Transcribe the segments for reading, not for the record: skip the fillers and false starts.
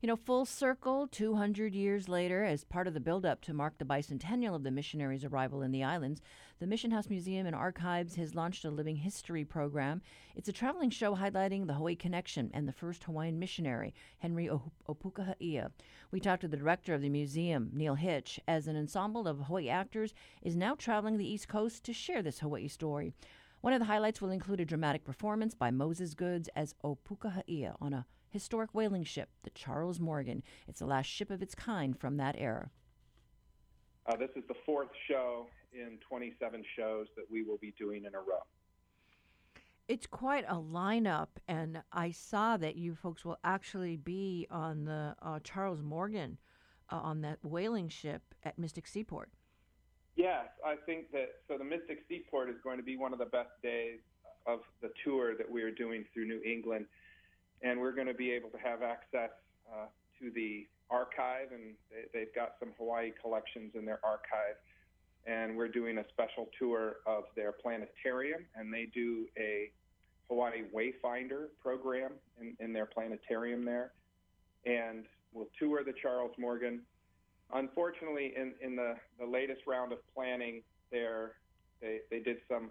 Full circle, 200 years later, as part of the buildup to mark the bicentennial of the missionaries' arrival in the islands, the Mission House Museum and Archives has launched a living history program. It's a traveling show highlighting the Hawaii connection and the first Hawaiian missionary, Henry Opukahaia. We talked to the director of the museum, Neil Hitch, as an ensemble of Hawaii actors is now traveling the East Coast to share this Hawaii story. One of the highlights will include a dramatic performance by Moses Goods as Opukahaia on a historic whaling ship, the Charles Morgan. It's the last ship of its kind from that era. This is the fourth show in 27 shows that we will be doing in a row. It's quite a lineup, and I saw that you folks will actually be on the Charles Morgan on that whaling ship at Mystic Seaport. Yes, I think that the Mystic Seaport is going to be one of the best days of the tour that we are doing through New England. And we're going to be able to have access to the archive, and they've got some Hawaii collections in their archive. And we're doing a special tour of their planetarium, and they do a Hawaii Wayfinder program in their planetarium there. And we'll tour the Charles Morgan. Unfortunately, in the latest round of planning there, they did some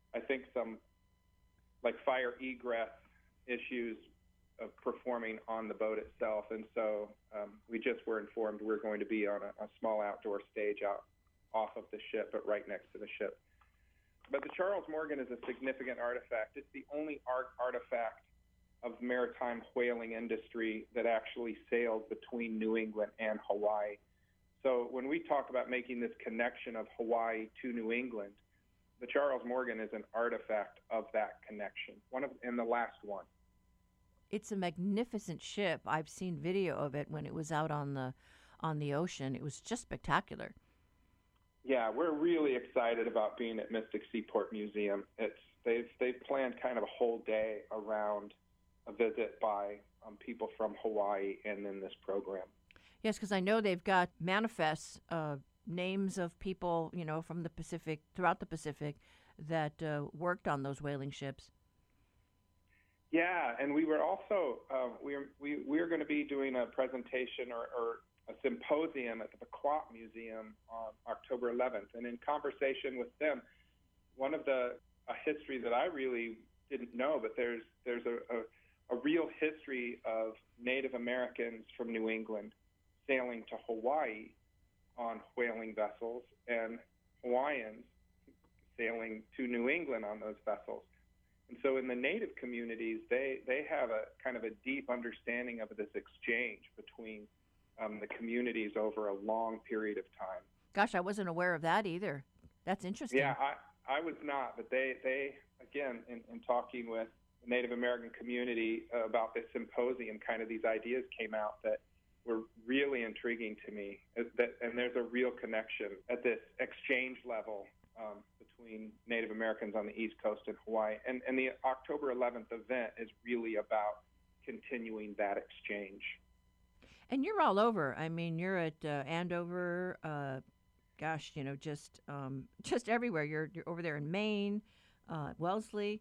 like fire egress issues of performing on the boat itself. And so we just were informed we're going to be on a small outdoor stage off of the ship, but right next to the ship. But the Charles Morgan is a significant artifact. It's the only artifact of maritime whaling industry that actually sailed between New England and Hawaii. So when we talk about making this connection of Hawaii to New England, the Charles Morgan is an artifact of that connection, and the last one. It's a magnificent ship. I've seen video of it when it was out on the ocean. It was just spectacular. Yeah, we're really excited about being at Mystic Seaport Museum. They've planned kind of a whole day around a visit by people from Hawaii and in this program. Yes, because I know they've got manifests, names of people, from the Pacific, throughout the Pacific, that worked on those whaling ships. Yeah, and we were also we're going to be doing a presentation or a symposium at the Pequot Museum on October 11th, and in conversation with them, one of a history that I really didn't know, but there's a real history of Native Americans from New England sailing to Hawaii on whaling vessels, and Hawaiians sailing to New England on those vessels. And so in the Native communities, they have a kind of a deep understanding of this exchange between the communities over a long period of time. Gosh, I wasn't aware of that either. That's interesting. Yeah, I was not, but they again, in talking with the Native American community about this symposium, kind of these ideas came out that were really intriguing to me, and there's a real connection at this exchange level between Native Americans on the East Coast and Hawaii. And the October 11th event is really about continuing that exchange. And you're all over. I mean, you're at Andover, just everywhere. You're over there in Maine, Wellesley.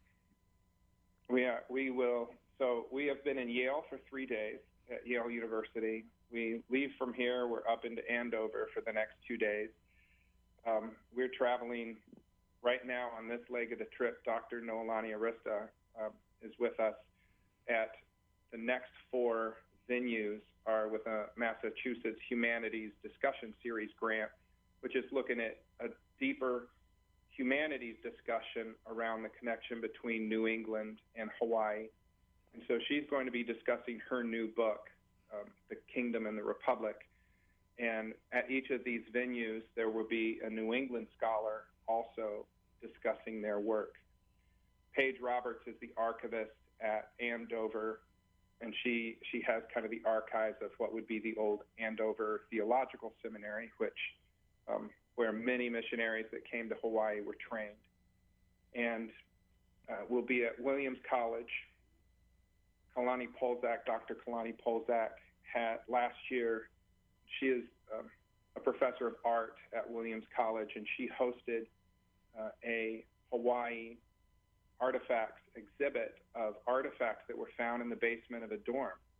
We will. So we have been in Yale for 3 days at Yale University. We leave from here. We're up into Andover for the next 2 days. We're traveling right now on this leg of the trip. Dr. Noelani Arista is with us at the next 4 venues are with a Massachusetts Humanities Discussion Series grant, which is looking at a deeper humanities discussion around the connection between New England and Hawaii. And so she's going to be discussing her new book, The Kingdom and the Republic. And at each of these venues, there will be a New England scholar also discussing their work. Paige Roberts is the archivist at Andover, and she has kind of the archives of what would be the old Andover Theological Seminary, which where many missionaries that came to Hawaii were trained. And we'll be at Williams College. Kalani Polzak, Dr. Kalani Polzak, had last year, she is a professor of art at Williams College, and she hosted a Hawaii artifacts exhibit of artifacts that were found in the basement of a dorm.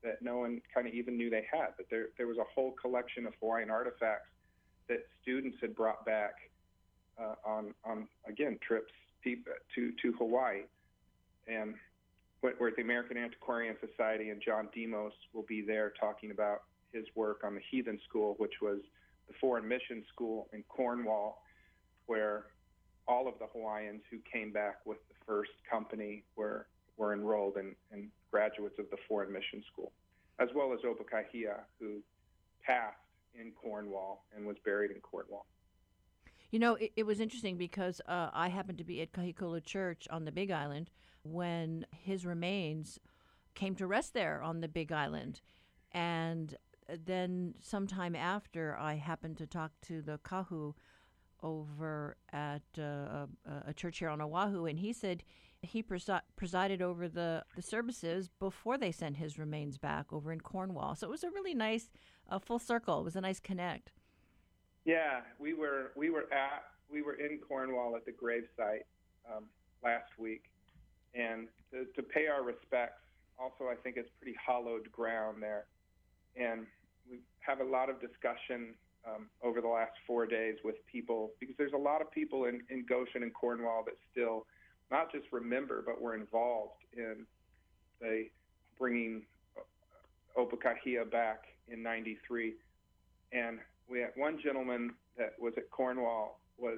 that no one kind of even knew they had. But there was a whole collection of Hawaiian artifacts that students had brought back on again trips to Hawaii, and where the American Antiquarian Society and John Demos will be there talking about his work on the Heathen School, which was the foreign mission school in Cornwall, where all of the Hawaiians who came back with the first company were enrolled and graduates of the foreign mission school, as well as Opakahia, who passed in Cornwall and was buried in Cornwall. You know, it was interesting because I happened to be at Kahikola Church on the Big Island when his remains came to rest there on the Big Island. And then sometime after, I happened to talk to the kahu over at a church here on Oahu, and he said he presided over the services before they sent his remains back over in Cornwall. So it was a really nice full circle. It was a nice connect. Yeah, we were in Cornwall at the gravesite last week, and to pay our respects. Also, I think it's pretty hallowed ground there, and we have a lot of discussion over the last 4 days with people, because there's a lot of people in Goshen and Cornwall that still not just remember, but were involved in the bringing Opakahia back in '93. And we had one gentleman that was at Cornwall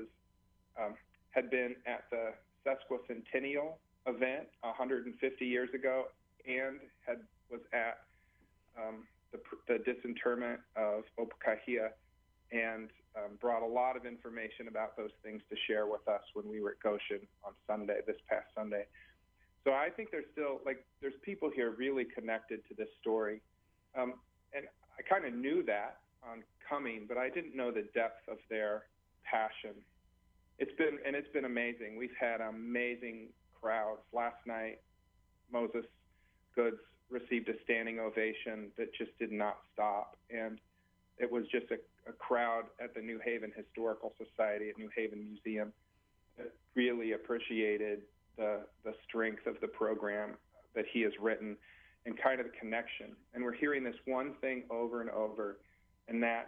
had been at the sesquicentennial event 150 years ago, and was at the disinterment of Opakahia, and brought a lot of information about those things to share with us when we were at Goshen on Sunday, this past Sunday. So I think there's people here really connected to this story. And I kind of knew that on coming, but I didn't know the depth of their passion. It's been amazing. We've had amazing crowds. Last night, Moses Goods received a standing ovation that just did not stop. And it was just a crowd at the New Haven Historical Society at New Haven Museum that really appreciated the strength of the program that he has written and kind of the connection. And we're hearing this one thing over and over, and that's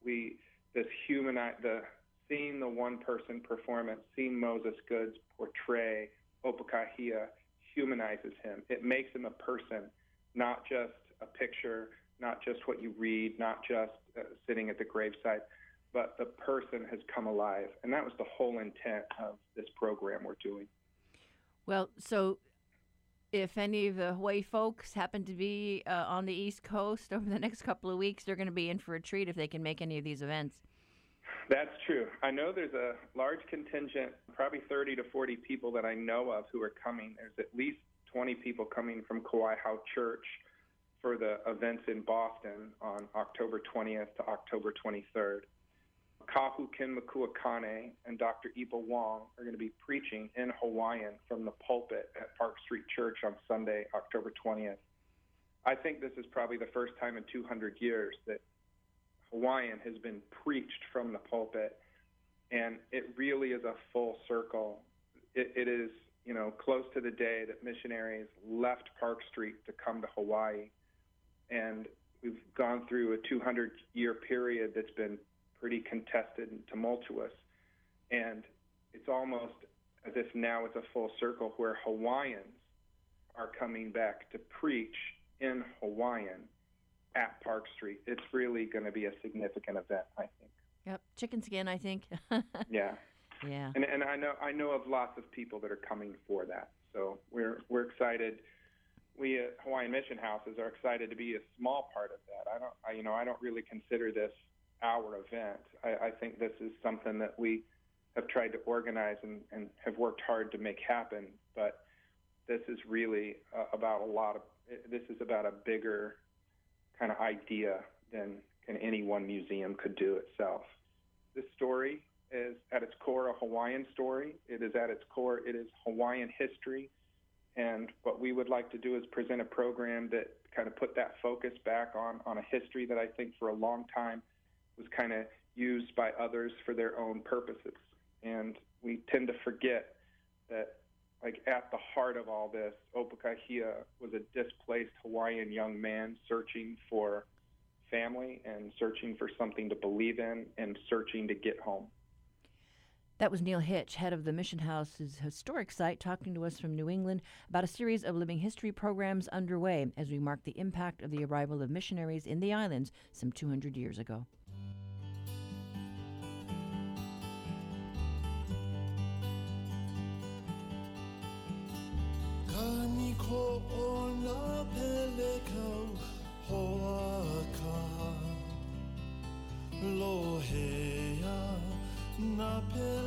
seeing the one-person performance, seeing Moses Goods portray Opakahia humanizes him. It makes him a person, not just a picture, not just what you read, not just sitting at the gravesite, but the person has come alive. And that was the whole intent of this program we're doing. Well, so if any of the Hawaii folks happen to be on the East Coast over the next couple of weeks, they're going to be in for a treat if they can make any of these events. That's true. I know there's a large contingent, probably 30 to 40 people that I know of who are coming. There's at least 20 people coming from Kauai Hau Church for the events in Boston on October 20th to October 23rd. Kahu Kinmakua and Dr. Ipa Wong are going to be preaching in Hawaiian from the pulpit at Park Street Church on Sunday, October 20th. I think this is probably the first time in 200 years that Hawaiian has been preached from the pulpit, and it really is a full circle. It is, close to the day that missionaries left Park Street to come to Hawaii, and we've gone through a 200-year period that's been pretty contested and tumultuous, and it's almost as if now it's a full circle where Hawaiians are coming back to preach in Hawaiian at Park Street. It's really going to be a significant event, I think. Yep, chicken skin, I think. Yeah. Yeah. And I know of lots of people that are coming for that. So we're excited. We at Hawaiian Mission Houses are excited to be a small part of that. I don't really consider this our event. I think this is something that we have tried to organize and have worked hard to make happen. But this is really about a bigger kind of idea than any one museum could do itself. This story is at its core a Hawaiian story. It is at its core, it is Hawaiian history. And what we would like to do is present a program that kind of put that focus back on a history that I think for a long time was kind of used by others for their own purposes. And we tend to forget that at the heart of all this, Opakahia was a displaced Hawaiian young man searching for family and searching for something to believe in and searching to get home. That was Neil Hitch, head of the Mission House's historic site, talking to us from New England about a series of living history programs underway as we mark the impact of the arrival of missionaries in the islands some 200 years ago. Na